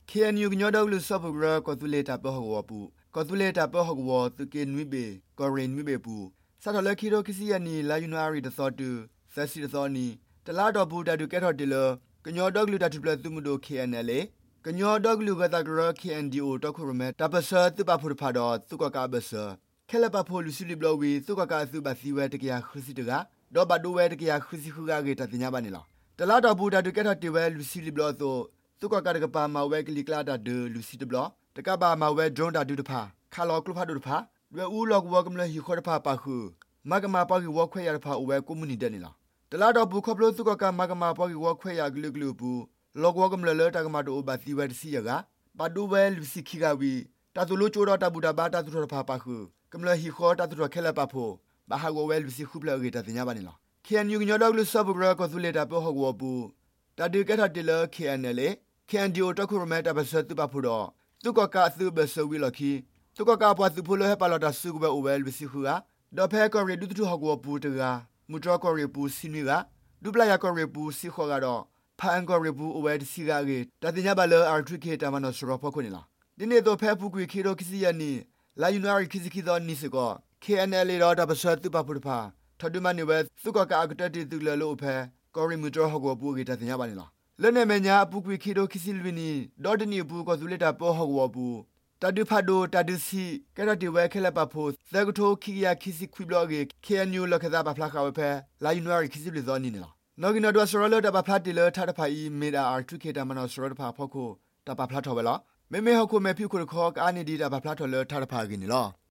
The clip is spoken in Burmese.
KNU ညောဒလူဆပ်ပဂရကောတူလေတာပဟောပူကောတူလေတာပဟောသူကေနွိဘေကောရင်နွိဘေပူစတ်တော်လက်ခီရိုခစီယနီလာယူနာရီတသောတူဆက်စီတသောနီတလာတော်ဘူးတတူကဲထော်တီလကညောဒလူတတူပလသူမှုတို့ KNL ကညောဒလူကတကရ KNDO တခုရမဲတပစသူပဖုဖာတော်သူကကဘဆခဲလပဖိုလူစီလီဘလဝီသူကကသူဘစီဝဲတကရခစီတကတော့ဘဒိုဝဲတကရခစီခုကကေတတင်ညာပါနေလားတလာတော်ဘူးတတူကဲထော်တီဝဲလူစီလီဘလဆိုသူကကတကပါမဝဲကလီကလာတာဒလူစီတဘလတကပါမဝဲဒရွန်တာဒူတဖာခါလောကလဖာဒူတဖာလွယ်ဦးလောကဝကမလဟီခေါ်တဖာပါခုမကမာပါကီဝခွဲရတဖာဝဲကွန်မြူနီတဲနေလားတလာတော့ဘူးခပလို့သူကကမကမာပါကီဝခွဲရဂလူဂလူဘူးလောကဝကမလလတကမာတို့ဘာစီဝဲစီရကပါဒူဝဲလူစီခီကဝီတာတူလိုချိုတော့တဘူတာဘာတာတူတဖာပါခုကမလဟီခေါ်တာတူခဲလပါဖို့ဘာဟာဝဲလူစီခုပလကေတတင်ညာပါနေလား KNU ညောတော့လူဆပ်ဘရကောသူလေတာပဟောဝဘူးတတူကဲထတလ KNL KNDO တခုရမဲတပစတူပဖူတော့သူကကသူဘဆဝီလခီသူကကပွားသူဖိုလဟပလာတာစုကဘအိုဝဲလူစီခုကဒေါ်ဖဲကောရီဒူတူဟောကောပူတကမူတော်ကောရီပူစီနီကဒူပလာယာကောရီပူစီခေါ်ကတော့ဖန်ကောရီပူအိုဝဲစီကကေတတင်ညာဘလအာထရိကေတမနောစရဖောခွနေလားဒီနေ့တော့ဖဲဖူကွေခီရိုခစီယနီလာယူနာရီခီစီခီတော့နီစကော KNL တော့တပစတူပဖူတဖာထဒူမနီဝဲသူကကအကတတီသူလလို့ဖဲကောရီမူတော်ဟောကောပူကေတတင်ညာပါနေလားလဲနေမညာအပူကွေခီရိုခီစီလဝီနီဒေါ်ဒနီဘူးကောဇူလက်တာပေါ်ဟောကောပူတဒုဖာဒိုတဒုစီကရတီဝဲခဲလပဖို့သကထိုခီယာခီစီခွီဘလော့ဂေ KNU လခသာပဖလာခါဝဖဲလာယူနရီခီစီလဇောနီနီလားနော်ဂီနော်ဒွာဆရလတပဖလာတီလထထဖာအီမေဒါအာထရိကေတမနောဆရတဖာဖောက်ကိုတပဖလာထော်ပဲလားမေမေဟခုမေဖြူခုခေါကအာနီဒီတပဖလာထော်လထထဖာဂီနီလား